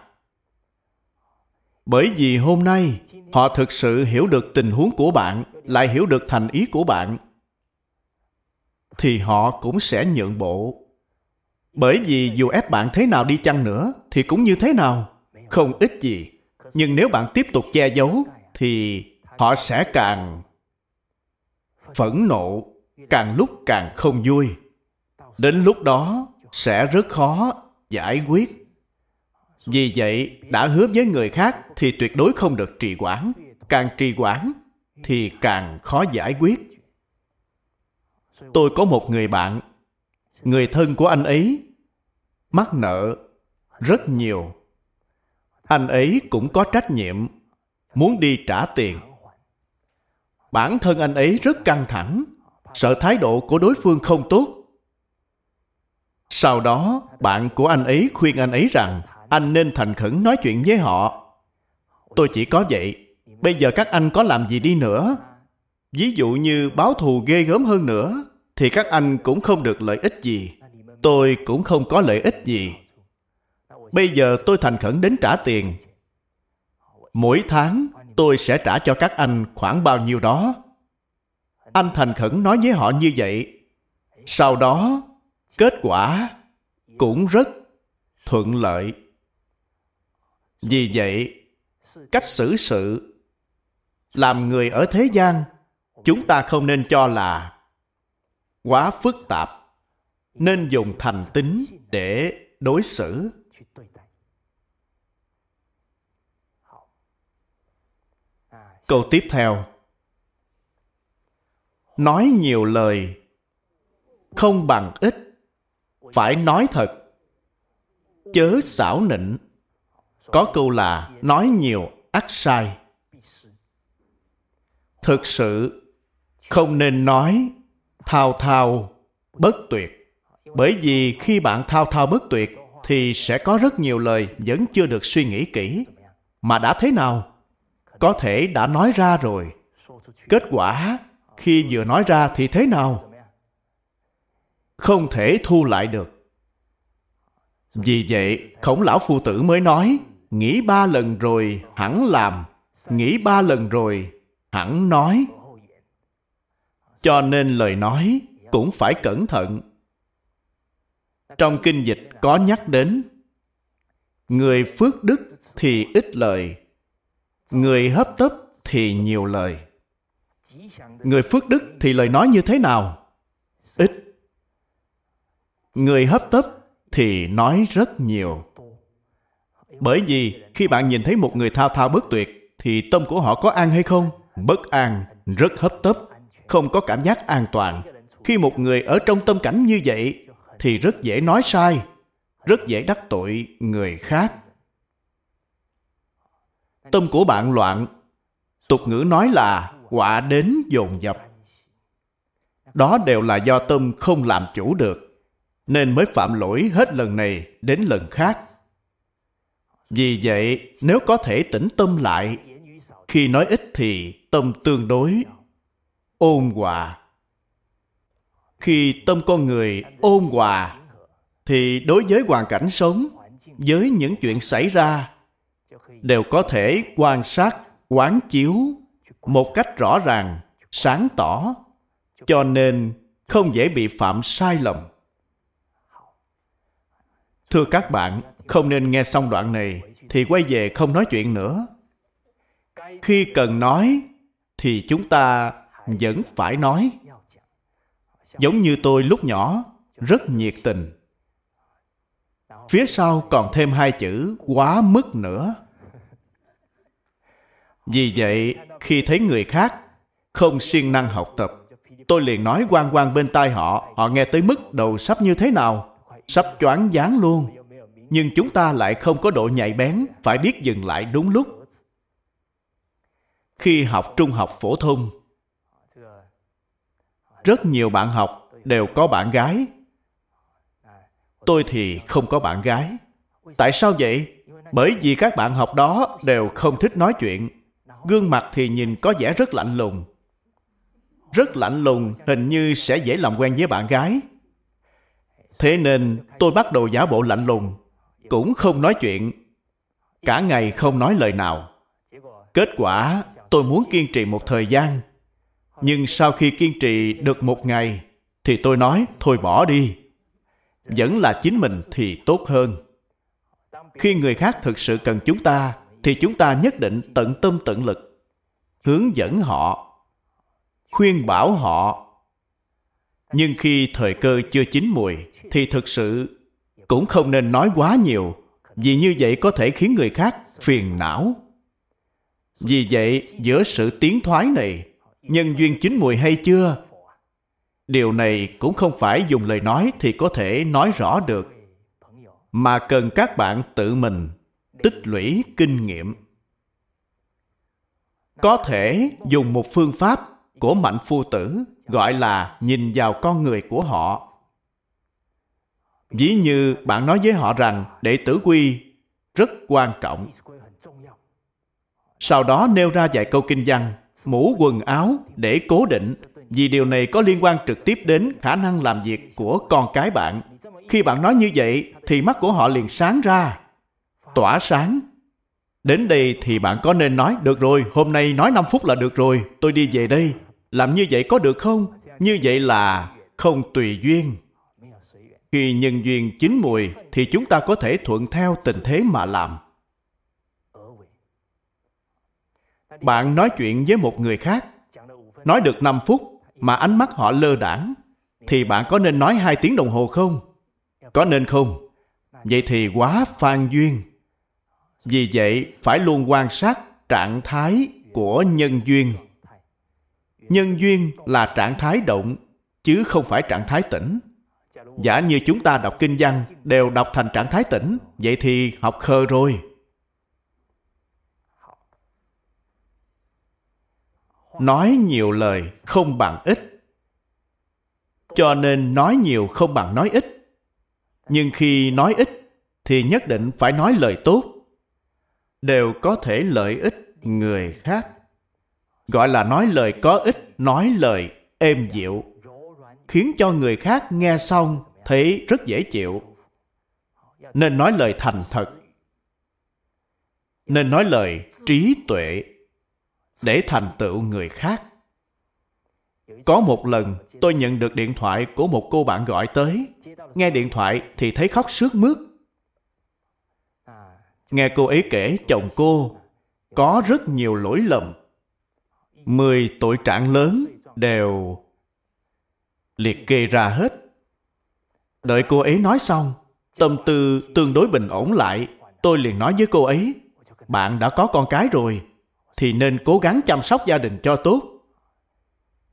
Bởi vì hôm nay họ thực sự hiểu được tình huống của bạn, lại hiểu được thành ý của bạn, thì họ cũng sẽ nhượng bộ. Bởi vì dù ép bạn thế nào đi chăng nữa thì cũng như thế nào, không ích gì. Nhưng nếu bạn tiếp tục che giấu thì họ sẽ càng phẫn nộ, càng lúc càng không vui. Đến lúc đó sẽ rất khó giải quyết. Vì vậy, đã hứa với người khác thì tuyệt đối không được trì hoãn. Càng trì hoãn thì càng khó giải quyết. Tôi có một người bạn, người thân của anh ấy mắc nợ rất nhiều. Anh ấy cũng có trách nhiệm muốn đi trả tiền. Bản thân anh ấy rất căng thẳng, sợ thái độ của đối phương không tốt. Sau đó, bạn của anh ấy khuyên anh ấy rằng anh nên thành khẩn nói chuyện với họ. Tôi chỉ có vậy. Bây giờ các anh có làm gì đi nữa, ví dụ như báo thù ghê gớm hơn nữa, thì các anh cũng không được lợi ích gì. Tôi cũng không có lợi ích gì. Bây giờ tôi thành khẩn đến trả tiền. Mỗi tháng tôi sẽ trả cho các anh khoảng bao nhiêu đó. Anh thành khẩn nói với họ như vậy. Sau đó, kết quả cũng rất thuận lợi. Vì vậy, cách xử sự làm người ở thế gian, chúng ta không nên cho là quá phức tạp, nên dùng thành tín để đối xử. Câu tiếp theo. Nói nhiều lời không bằng ít, phải nói thật, chớ xảo nịnh. Có câu là nói nhiều ắt sai. Thực sự không nên nói thao thao bất tuyệt. Bởi vì khi bạn thao thao bất tuyệt thì sẽ có rất nhiều lời vẫn chưa được suy nghĩ kỹ. Mà đã thế nào? Có thể đã nói ra rồi. Kết quả khi vừa nói ra thì thế nào? Không thể thu lại được. Vì vậy, Khổng Lão Phu Tử mới nói, nghĩ ba lần rồi hẳn làm, nghĩ ba lần rồi hẳn nói. Cho nên lời nói cũng phải cẩn thận. Trong kinh dịch có nhắc đến, người phước đức thì ít lời, người hấp tấp thì nhiều lời. Người phước đức thì lời nói như thế nào? Ít. Người hấp tấp thì nói rất nhiều. Bởi vì khi bạn nhìn thấy một người thao thao bất tuyệt thì tâm của họ có an hay không? Bất an. rất hấp tấp, không có cảm giác an toàn. Khi một người ở trong tâm cảnh như vậy thì rất dễ nói sai, rất dễ đắc tội người khác. Tâm của bạn loạn, tục ngữ nói là họa đến dồn dập. Đó đều là do tâm không làm chủ được, nên mới phạm lỗi hết lần này đến lần khác. Vì vậy, nếu có thể tĩnh tâm lại, khi nói ít thì tâm tương đối ôn hòa. Khi tâm con người ôn hòa, thì đối với hoàn cảnh sống, với những chuyện xảy ra, đều có thể quan sát, quán chiếu một cách rõ ràng, sáng tỏ, cho nên không dễ bị phạm sai lầm. Thưa các bạn, không nên nghe xong đoạn này thì quay về không nói chuyện nữa. Khi cần nói thì chúng ta vẫn phải nói. Giống như tôi lúc nhỏ, rất nhiệt tình. Phía sau còn thêm hai chữ quá mức nữa. Vì vậy, khi thấy người khác không siêng năng học tập, tôi liền nói oang oang bên tai họ. Họ nghe tới mức đầu sắp như thế nào, sắp choáng váng luôn. Nhưng chúng ta lại không có độ nhạy bén, phải biết dừng lại đúng lúc. Khi học trung học phổ thông, rất nhiều bạn học đều có bạn gái. Tôi thì không có bạn gái. Tại sao vậy? Bởi vì các bạn học đó đều không thích nói chuyện. Gương mặt thì nhìn có vẻ rất lạnh lùng. Rất lạnh lùng, hình như sẽ dễ làm quen với bạn gái. Thế nên tôi bắt đầu giả bộ lạnh lùng, cũng không nói chuyện. Cả ngày không nói lời nào. Kết quả, tôi muốn kiên trì một thời gian. Nhưng sau khi kiên trì được một ngày, thì tôi nói, thôi bỏ đi. Vẫn là chính mình thì tốt hơn. Khi người khác thực sự cần chúng ta, thì chúng ta nhất định tận tâm tận lực, hướng dẫn họ, khuyên bảo họ. Nhưng khi thời cơ chưa chín mùi, thì thực sự cũng không nên nói quá nhiều, vì như vậy có thể khiến người khác phiền não. Vì vậy, giữa sự tiến thoái này, nhân duyên chín mùi hay chưa? Điều này cũng không phải dùng lời nói thì có thể nói rõ được, mà cần các bạn tự mình tích lũy kinh nghiệm. Có thể dùng một phương pháp của Mạnh Phu Tử gọi là nhìn vào con người của họ. Ví như bạn nói với họ rằng đệ tử quy rất quan trọng. Sau đó nêu ra vài câu kinh văn, mũ quần áo để cố định, vì điều này có liên quan trực tiếp đến khả năng làm việc của con cái bạn. Khi bạn nói như vậy, thì mắt của họ liền sáng ra, tỏa sáng. Đến đây thì bạn có nên nói, được rồi, hôm nay nói năm phút là được rồi, tôi đi về đây. Làm như vậy có được không? Như vậy là không tùy duyên. Khi nhân duyên chín mùi, thì chúng ta có thể thuận theo tình thế mà làm. Bạn nói chuyện với một người khác, nói được năm phút mà ánh mắt họ lơ đãng, thì bạn có nên nói hai tiếng đồng hồ không? Có nên không? Vậy thì quá phan duyên. Vì vậy, phải luôn quan sát trạng thái của nhân duyên. Nhân duyên là trạng thái động, chứ không phải trạng thái tĩnh. Giả như chúng ta đọc kinh văn đều đọc thành trạng thái tĩnh, vậy thì học khờ rồi. Nói nhiều lời không bằng ít. Cho nên nói nhiều không bằng nói ít. Nhưng khi nói ít thì nhất định phải nói lời tốt, đều có thể lợi ích người khác. Gọi là nói lời có ích, nói lời êm dịu, khiến cho người khác nghe xong thấy rất dễ chịu. Nên nói lời thành thật, nên nói lời trí tuệ để thành tựu người khác. Có một lần tôi nhận được điện thoại của một cô bạn gọi tới. Nghe điện thoại thì thấy khóc sướt mướt. Nghe cô ấy kể chồng cô có rất nhiều lỗi lầm, mười tội trạng lớn đều liệt kê ra hết. Đợi cô ấy nói xong, tâm tư tương đối bình ổn lại, tôi liền nói với cô ấy, bạn đã có con cái rồi thì nên cố gắng chăm sóc gia đình cho tốt.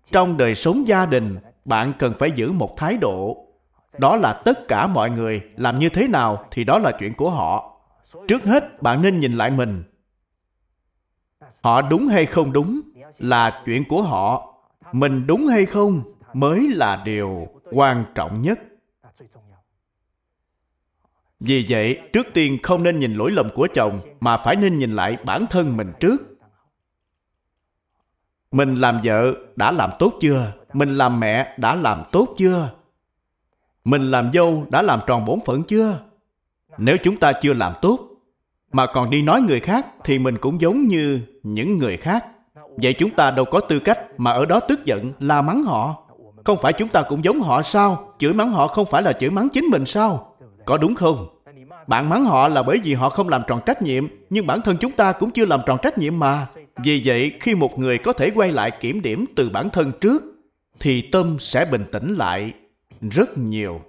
Trong đời sống gia đình, bạn cần phải giữ một thái độ. Đó là tất cả mọi người làm như thế nào thì đó là chuyện của họ. Trước hết, bạn nên nhìn lại mình. Họ đúng hay không đúng là chuyện của họ. Mình đúng hay không mới là điều quan trọng nhất. Vì vậy, trước tiên không nên nhìn lỗi lầm của chồng, mà phải nên nhìn lại bản thân mình trước. Mình làm vợ đã làm tốt chưa? Mình làm mẹ đã làm tốt chưa? Mình làm dâu đã làm tròn bổn phận chưa? Nếu chúng ta chưa làm tốt, mà còn đi nói người khác, thì mình cũng giống như những người khác. Vậy chúng ta đâu có tư cách mà ở đó tức giận, la mắng họ. Không phải chúng ta cũng giống họ sao? Chửi mắng họ không phải là chửi mắng chính mình sao? Có đúng không? Bạn mắng họ là bởi vì họ không làm tròn trách nhiệm, nhưng bản thân chúng ta cũng chưa làm tròn trách nhiệm mà. Vì vậy, khi một người có thể quay lại kiểm điểm từ bản thân trước, thì tâm sẽ bình tĩnh lại rất nhiều.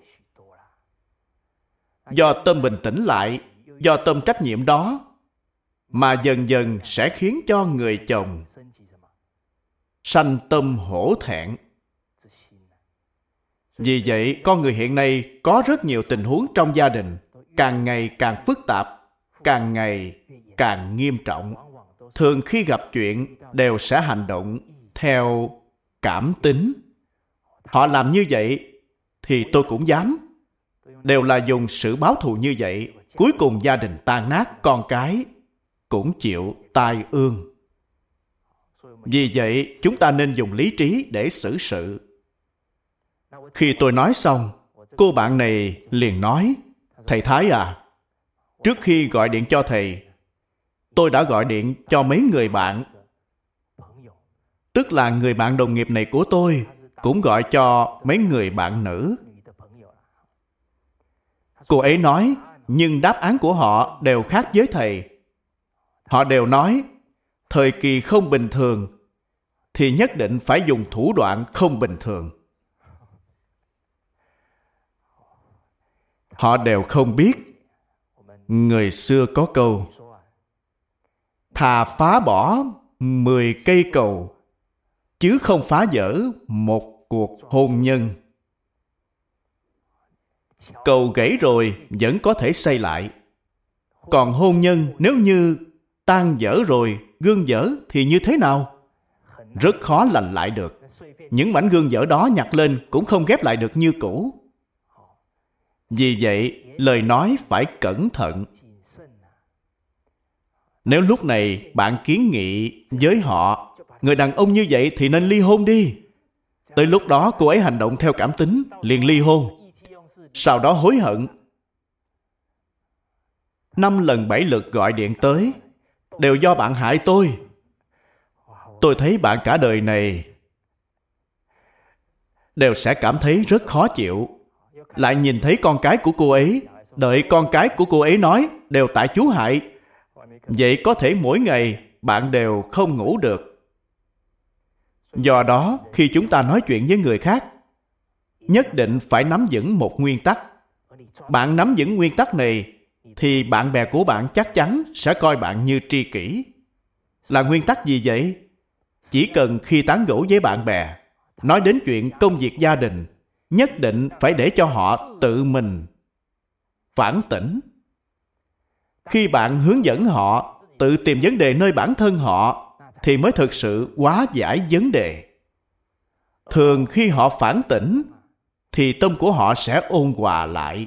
Do tâm bình tĩnh lại, do tâm trách nhiệm đó, mà dần dần sẽ khiến cho người chồng sanh tâm hổ thẹn. Vì vậy, con người hiện nay có rất nhiều tình huống trong gia đình, càng ngày càng phức tạp, càng ngày càng nghiêm trọng. Thường khi gặp chuyện, đều sẽ hành động theo cảm tính. Họ làm như vậy, thì tôi cũng dám. Đều là dùng sự báo thù như vậy. Cuối cùng gia đình tan nát, con cái cũng chịu tai ương. Vì vậy, chúng ta nên dùng lý trí để xử sự. Khi tôi nói xong, cô bạn này liền nói, thầy Thái à, trước khi gọi điện cho thầy, tôi đã gọi điện cho mấy người bạn. Tức là người bạn đồng nghiệp này của tôi cũng gọi cho mấy người bạn nữ. Cô ấy nói, nhưng đáp án của họ đều khác với thầy. Họ đều nói, thời kỳ không bình thường thì nhất định phải dùng thủ đoạn không bình thường. Họ đều không biết. Người xưa có câu, thà phá bỏ mười cây cầu, chứ không phá vỡ một cuộc hôn nhân. Cầu gãy rồi vẫn có thể xây lại. Còn hôn nhân nếu như tan vỡ rồi, gương vỡ thì như thế nào? Rất khó lành lại được. Những mảnh gương vỡ đó nhặt lên cũng không ghép lại được như cũ. Vì vậy, lời nói phải cẩn thận. Nếu lúc này bạn kiến nghị với họ, người đàn ông như vậy thì nên ly hôn đi. Tới lúc đó cô ấy hành động theo cảm tính, liền ly hôn. Sau đó hối hận. Năm lần bảy lượt gọi điện tới, đều do bạn hại tôi. Tôi thấy bạn cả đời này đều sẽ cảm thấy rất khó chịu. Lại nhìn thấy con cái của cô ấy, đợi con cái của cô ấy nói đều tại chú hại. Vậy có thể mỗi ngày bạn đều không ngủ được. Do đó, khi chúng ta nói chuyện với người khác, nhất định phải nắm vững một nguyên tắc. Bạn nắm vững nguyên tắc này, thì bạn bè của bạn chắc chắn sẽ coi bạn như tri kỷ. Là nguyên tắc gì vậy? Chỉ cần khi tán gẫu với bạn bè, nói đến chuyện công việc gia đình, nhất định phải để cho họ tự mình phản tỉnh. Khi bạn hướng dẫn họ tự tìm vấn đề nơi bản thân họ, thì mới thực sự hóa giải vấn đề. Thường khi họ phản tỉnh, thì tâm của họ sẽ ôn hòa lại.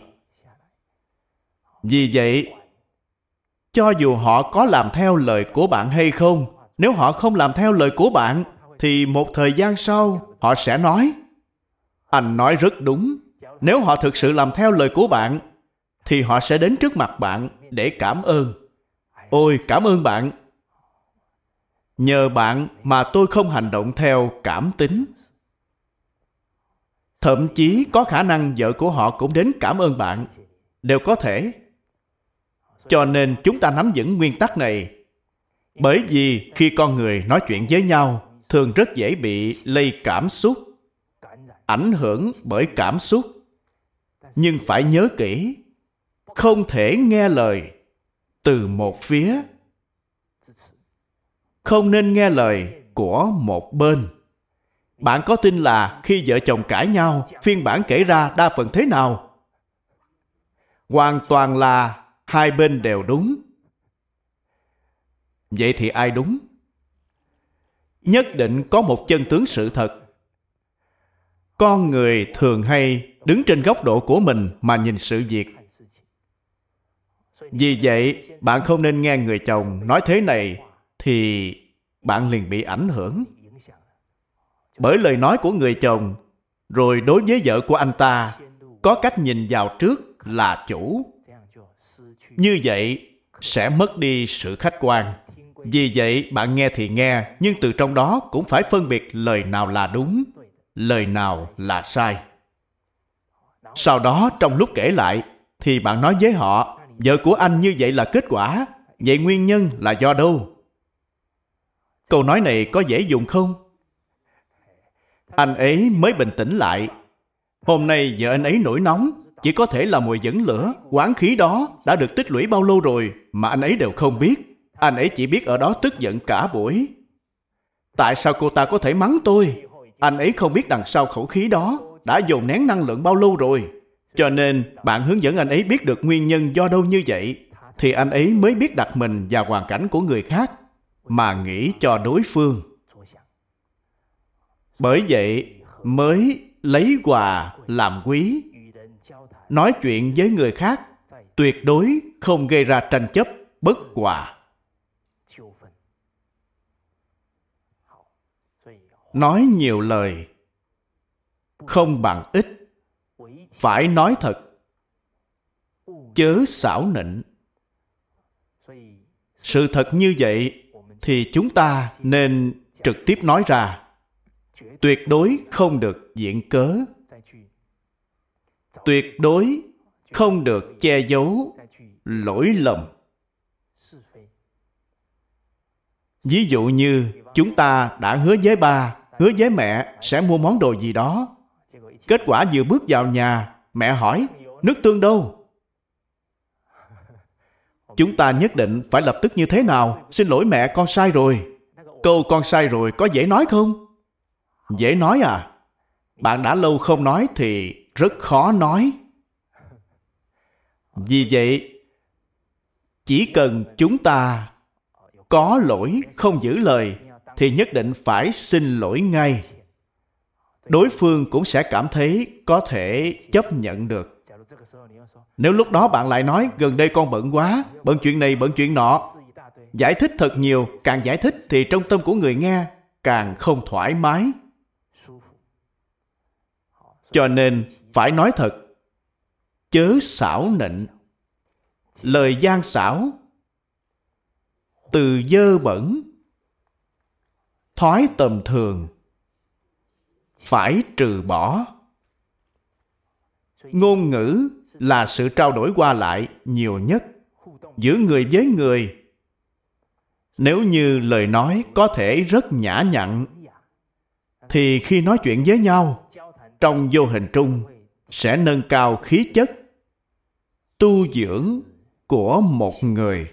Vì vậy, cho dù họ có làm theo lời của bạn hay không, nếu họ không làm theo lời của bạn, thì một thời gian sau, họ sẽ nói, anh nói rất đúng. Nếu họ thực sự làm theo lời của bạn, thì họ sẽ đến trước mặt bạn để cảm ơn. Ôi, cảm ơn bạn. Nhờ bạn mà tôi không hành động theo cảm tính. Thậm chí có khả năng vợ của họ cũng đến cảm ơn bạn. Đều có thể. Cho nên chúng ta nắm vững nguyên tắc này. Bởi vì khi con người nói chuyện với nhau, thường rất dễ bị lây cảm xúc, ảnh hưởng bởi cảm xúc. Nhưng phải nhớ kỹ, không thể nghe lời từ một phía. Không nên nghe lời của một bên. Bạn có tin là khi vợ chồng cãi nhau, phiên bản kể ra đa phần thế nào? Hoàn toàn là hai bên đều đúng. Vậy thì ai đúng? Nhất định có một chân tướng sự thật. Con người thường hay đứng trên góc độ của mình mà nhìn sự việc. Vì vậy, bạn không nên nghe người chồng nói thế này thì bạn liền bị ảnh hưởng bởi lời nói của người chồng, rồi đối với vợ của anh ta có cách nhìn vào trước là chủ. Như vậy sẽ mất đi sự khách quan. Vì vậy bạn nghe thì nghe, nhưng từ trong đó cũng phải phân biệt lời nào là đúng, lời nào là sai. Sau đó trong lúc kể lại thì bạn nói với họ, vợ của anh như vậy là kết quả, vậy nguyên nhân là do đâu? Câu nói này có dễ dùng không? Anh ấy mới bình tĩnh lại. Hôm nay vợ anh ấy nổi nóng, chỉ có thể là mùi dẫn lửa. Oán khí đó đã được tích lũy bao lâu rồi mà anh ấy đều không biết. Anh ấy chỉ biết ở đó tức giận cả buổi. Tại sao cô ta có thể mắng tôi? Anh ấy không biết đằng sau khẩu khí đó đã dồn nén năng lượng bao lâu rồi. Cho nên bạn hướng dẫn anh ấy biết được nguyên nhân do đâu như vậy, thì anh ấy mới biết đặt mình vào hoàn cảnh của người khác mà nghĩ cho đối phương. Bởi vậy mới lấy hòa làm quý. Nói chuyện với người khác tuyệt đối không gây ra tranh chấp, bất hòa. Nói nhiều lời không bằng ít. Phải nói thật, chớ xảo nịnh. Sự thật như vậy thì chúng ta nên trực tiếp nói ra. Tuyệt đối không được viện cớ. Tuyệt đối không được che giấu lỗi lầm. Ví dụ như chúng ta đã hứa với ba, hứa với mẹ sẽ mua món đồ gì đó. Kết quả vừa bước vào nhà, mẹ hỏi, nước tương đâu? Chúng ta nhất định phải lập tức như thế nào? Xin lỗi mẹ, con sai rồi. Câu con sai rồi có dễ nói không? Dễ nói à? Bạn đã lâu không nói thì rất khó nói. Vì vậy, chỉ cần chúng ta có lỗi không giữ lời thì nhất định phải xin lỗi ngay. Đối phương cũng sẽ cảm thấy có thể chấp nhận được. Nếu lúc đó bạn lại nói gần đây con bận quá, bận chuyện này bận chuyện nọ, giải thích thật nhiều, càng giải thích thì trong tâm của người nghe càng không thoải mái. Cho nên phải nói thật, chớ xảo nịnh. Lời gian xảo, từ dơ bẩn, thói tầm thường, phải trừ bỏ. Ngôn ngữ là sự trao đổi qua lại nhiều nhất giữa người với người. Nếu như lời nói có thể rất nhã nhặn, thì khi nói chuyện với nhau, trong vô hình trung sẽ nâng cao khí chất, tu dưỡng của một người.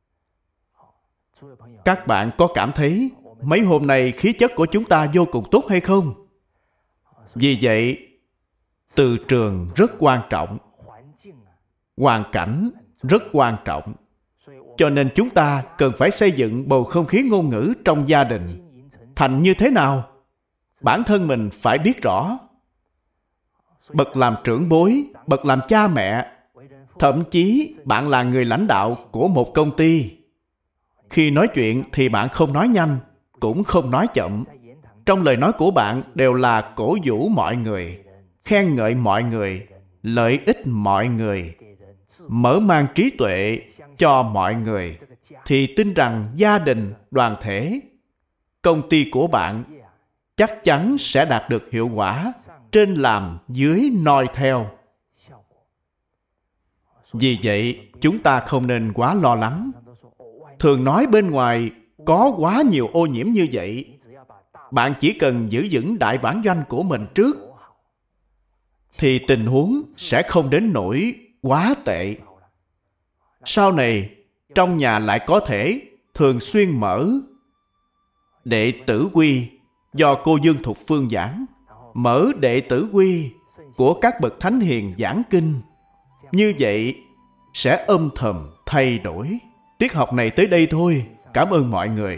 Các bạn có cảm thấy mấy hôm nay khí chất của chúng ta vô cùng tốt hay không? Vì vậy, từ trường rất quan trọng, hoàn cảnh rất quan trọng. Cho nên chúng ta cần phải xây dựng bầu không khí ngôn ngữ trong gia đình thành như thế nào? Bản thân mình phải biết rõ. Bậc làm trưởng bối, bậc làm cha mẹ, thậm chí bạn là người lãnh đạo của một công ty. Khi nói chuyện thì bạn không nói nhanh, cũng không nói chậm. Trong lời nói của bạn đều là cổ vũ mọi người, khen ngợi mọi người, lợi ích mọi người, mở mang trí tuệ cho mọi người, thì tin rằng gia đình, đoàn thể, công ty của bạn chắc chắn sẽ đạt được hiệu quả trên làm dưới noi theo. Vì vậy, chúng ta không nên quá lo lắng. Thường nói bên ngoài có quá nhiều ô nhiễm như vậy. Bạn chỉ cần giữ vững đại bản doanh của mình trước, thì tình huống sẽ không đến nỗi quá tệ. Sau này, trong nhà lại có thể thường xuyên mở đệ tử quy do cô Dương Thục Phương giảng, mở đệ tử quy của các bậc thánh hiền giảng kinh. Như vậy sẽ âm thầm thay đổi. Tiết học này tới đây thôi. Cảm ơn mọi người.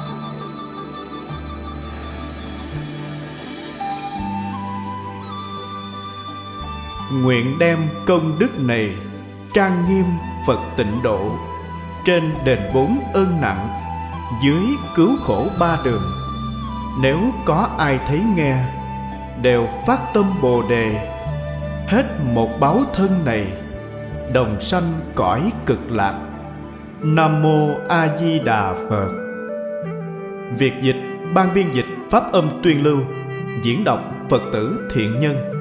Nguyện đem công đức này trang nghiêm Phật Tịnh Độ, trên đền bốn ơn nặng, dưới cứu khổ ba đường. Nếu có ai thấy nghe, đều phát tâm Bồ Đề, hết một báo thân này, đồng sanh cõi cực lạc. Nam Mô A Di Đà Phật. Việt dịch, ban biên dịch, pháp âm tuyên lưu, diễn đọc Phật tử Thiện Nhân.